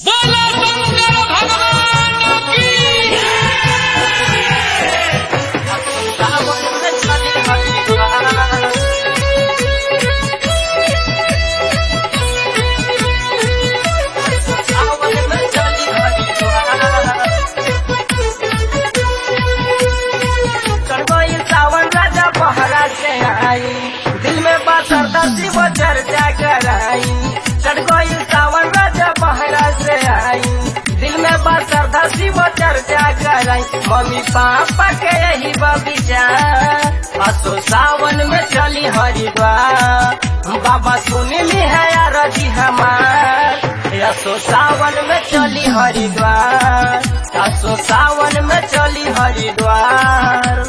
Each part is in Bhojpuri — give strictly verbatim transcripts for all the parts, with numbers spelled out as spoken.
बोला शंकर भगवान की सावन राजा पहरा से आई, दिल में बासर दसी वो चर्चा कराई। चढ़ गई सावन राजा पहरा से आई, दिल में बासर दसी वो चर्चा कराई। मम्मी पापा के यही विचार, असो सावन में चली हरिद्वार। बाबा सुनली है यार जी हमार, असो सावन में चली हरिद्वार। असो सावन में चली हरिद्वार।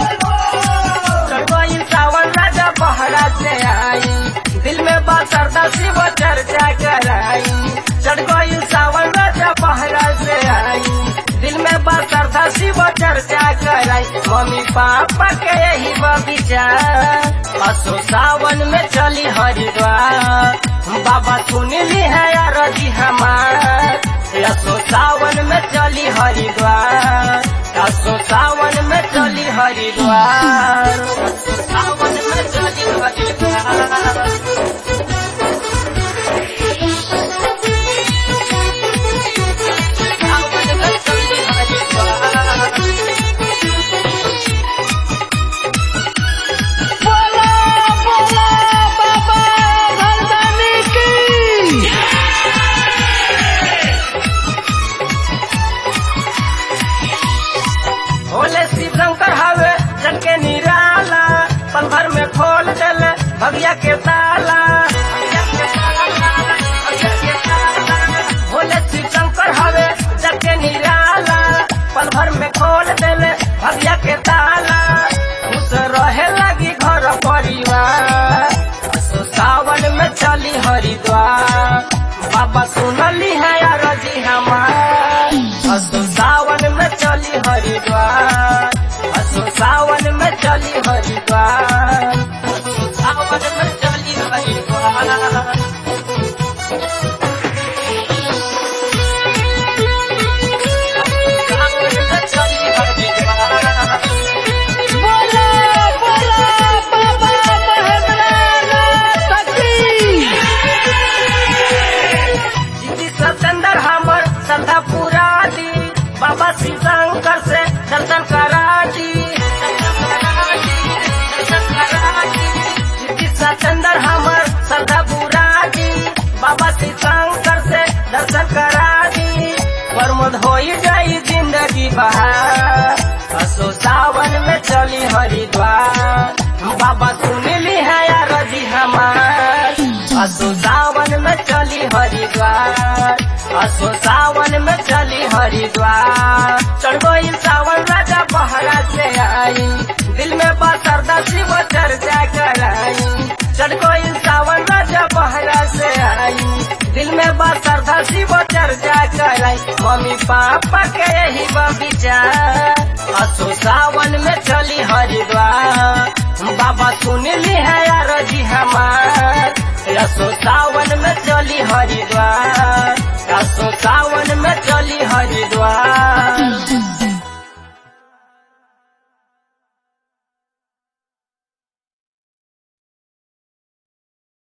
सावन राजा पहरा से आई, दिल में बासर दसी वो चर्चा कराई। चढ़ गई सावन राजा पहरा से आई, दिल में बासर दसी वो चर्चा कराई। मम्मी पापा के यही विचार, असो सावन में चली हरिद्वार। बाबा सुनली है यार जी हमार, असो सावन में चली हरिद्वार। असो सावन में चली हरिद्वार। असो सावन में चली हरिद्वार। भोले शिव शंकर हवे जग के निराला, पल भर में खोल दल भगिया के ताला। भोले शिव शंकर हवे जग के निराला, पल भर में खोल दल भगिया के ताला। खुश रहे लगी घर परिवार, असो सावन में चली हरिद्वार। बाबा सुनली है यार जी हमार, असो सावन में चली हरिद्वार। असो सावन में चली हरिद्वार। असो सावन में चली हरिद्वार। सतेंद्र हमर श्रद्धा पूरा दी, बाबा शिव शंकर से दर्शन करा दी। सतेंद्र हमर श्रद्धा पूरा दी, बाबा शिव शंकर से दर्शन करा दी। प्रमोद हो जाई जिंदगी बहार, असो सावन में चली हरिद्वार। बाबा सुनली है यार जी हमार, असो सावन में चली हरिद्वार। असो सावन में चली हरिद्वार। चढ़ गई सावन राजा पहरा से आई, दिल में बासर दसी वो चर्चा कराई। चढ़ गई सावन राजा पहरा से आई, दिल में बासर दसी वो चर्चा कराई। मम्मी पापा के यही विचार, असो सावन में चली हरिद्वार। बाबा सुनली है यार जी हमार, असो सावन में चली हरिद्वार। असो सावन में चली हरिद्वार।